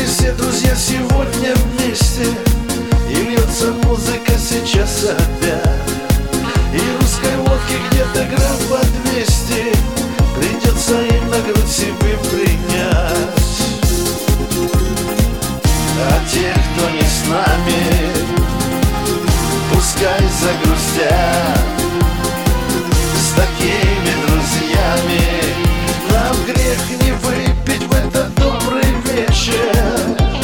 все друзья сегодня вместе, и льется музыка сейчас опять. И русской водки где-то грамм по 200 придется им на грудь себе принять. А те, кто не с нами, пускай загрустят. С такими друзьями нам грех не выпить в этот добрый вечер.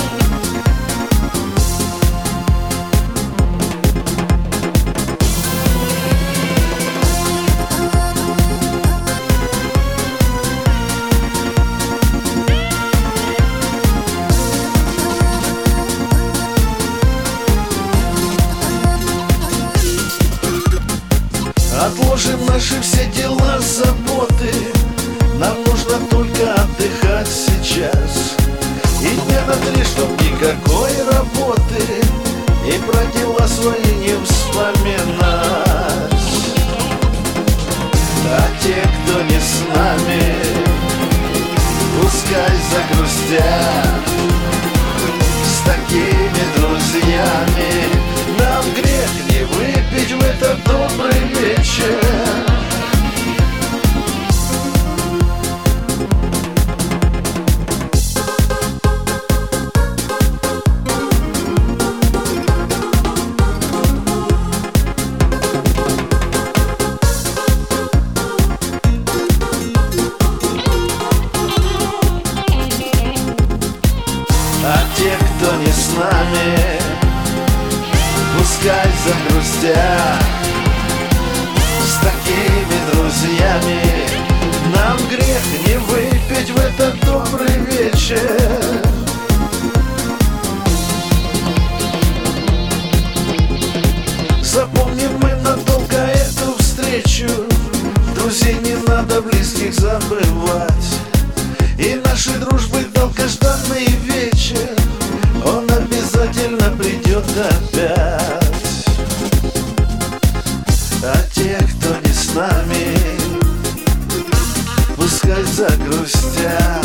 Отложим наши все дела, заботы. Нам нужно только отдыхать сейчас. И дня на 3, чтоб никакой работы, и про дела свои не вспоминать. А те, кто не с нами, пускай загрустят. С такими друзьями нам грех не выпить в этот добрый вечер. А те, кто не с нами, пускай загрустят. С такими друзьями нам грех не выпить в этот добрый вечер. Запомним мы надолго эту встречу. Друзей не надо близких забывать. И нашей дружбы долгожданный вечер, он обязательно придет опять. А те, кто не с нами, пускай загрустят.